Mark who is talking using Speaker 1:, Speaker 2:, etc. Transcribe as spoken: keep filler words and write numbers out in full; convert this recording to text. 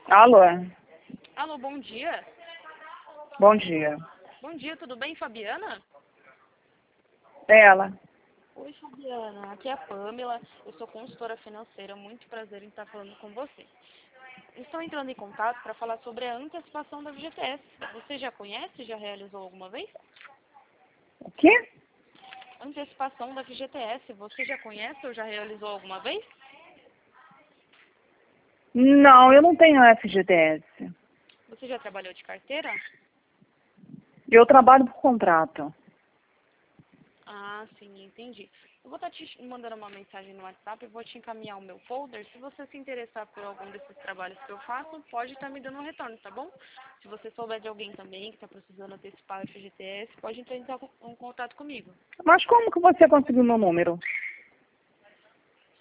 Speaker 1: Alô?
Speaker 2: Alô, bom dia.
Speaker 1: Bom dia.
Speaker 2: Bom dia, tudo bem, Fabiana?
Speaker 1: Ela.
Speaker 2: Oi, Fabiana. Aqui é a Pamela. Eu sou consultora financeira. Muito prazer em estar falando com você. Estou entrando em contato para falar sobre a antecipação da F G T S. Você já conhece? Já realizou alguma vez?
Speaker 1: O quê?
Speaker 2: Antecipação da F G T S. Você já conhece ou já realizou alguma vez?
Speaker 1: Não, eu não tenho F G T S.
Speaker 2: Você já trabalhou de carteira?
Speaker 1: Eu trabalho por contrato.
Speaker 2: Ah, sim, entendi. Eu vou estar te mandando uma mensagem no WhatsApp e vou te encaminhar o meu folder. Se você se interessar por algum desses trabalhos que eu faço, pode estar me dando um retorno, tá bom? Se você souber de alguém também que está precisando antecipar o F G T S, pode entrar em contato comigo.
Speaker 1: Mas como que você conseguiu meu número?